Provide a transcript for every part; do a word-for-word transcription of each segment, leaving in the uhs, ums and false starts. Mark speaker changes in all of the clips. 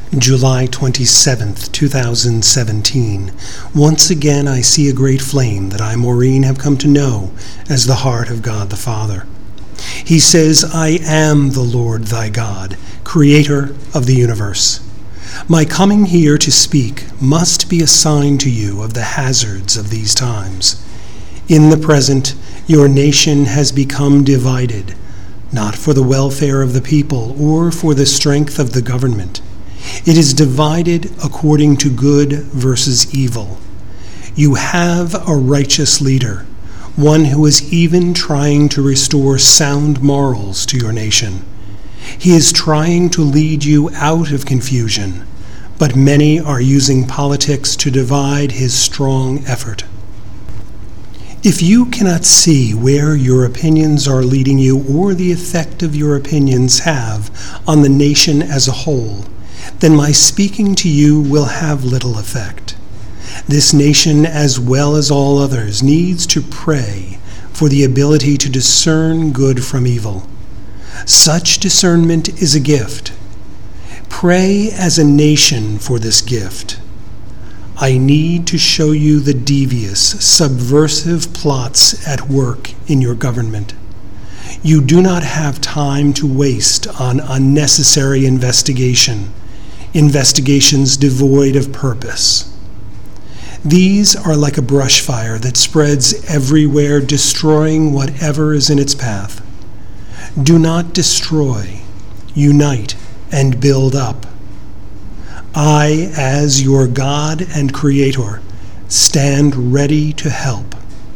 Speaker 1: July twenty-seventh, two thousand seventeen. Once again I see a great flame that I, Maureen, have come to know as the heart of God the Father. He says, I am the Lord thy God, creator of the universe. My coming here to speak must be a sign to you of the hazards of these times. In the present, your nation has become divided, not for the welfare of the people or for the strength of the government. It is divided according to good versus evil. You have a righteous leader, one who is even trying to restore sound morals to your nation. He is trying to lead you out of confusion, but many are using politics to divide his strong effort. If you cannot see where your opinions are leading you or the effect of your opinions have on the nation as a whole, then my speaking to you will have little effect. This nation, as well as all others, needs to pray for the ability to discern good from evil. Such discernment is a gift. Pray as a nation for this gift. I need to show you the devious, subversive plots at work in your government. You do not have time to waste on unnecessary investigation, investigations devoid of purpose. These are like a brush fire that spreads everywhere, destroying whatever is in its path. Do not destroy, unite, and build up. I, as your God and Creator, stand ready to help.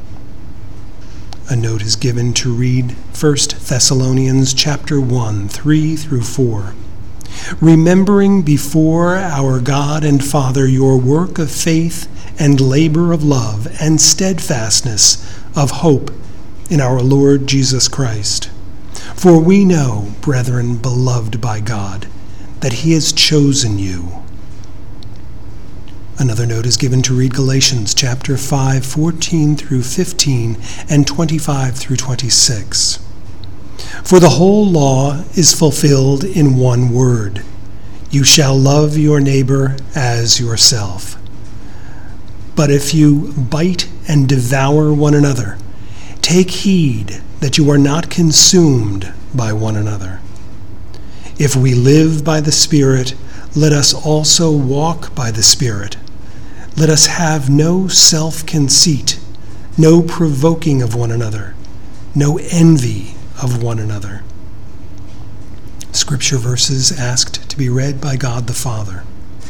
Speaker 1: A note is given to read First Thessalonians chapter one, three through four. Remembering before our God and Father your work of faith and labor of love and steadfastness of hope in our Lord Jesus Christ. For we know, brethren beloved by God, that he has chosen you. Another note is given to read Galatians chapter five, fourteen through fifteen and twenty-five through twenty-six. For the whole law is fulfilled in one word: you shall love your neighbor as yourself. But if you bite and devour one another, take heed that you are not consumed by one another. If we live by the Spirit, let us also walk by the Spirit. Let us have no self-conceit, no provoking of one another, no envy of one another. Scripture verses asked to be read by God the Father.